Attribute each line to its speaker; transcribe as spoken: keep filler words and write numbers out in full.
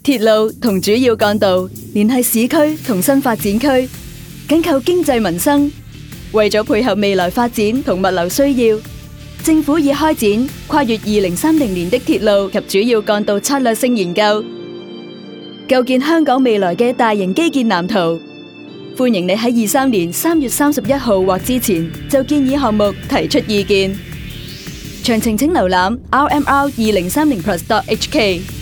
Speaker 1: 鐵路同主要幹道聯繫市區同新發展區，緊扣經濟民生。為咗配合未來發展同物流需要，政府已開展跨越二零三零年的鐵路及主要幹道策略性研究，構建香港未來嘅大型基建藍圖。歡迎你喺二三年三月三十一號或之前就建議項目提出意見。詳情請瀏覽 r m r 二零三零 plus dot h k。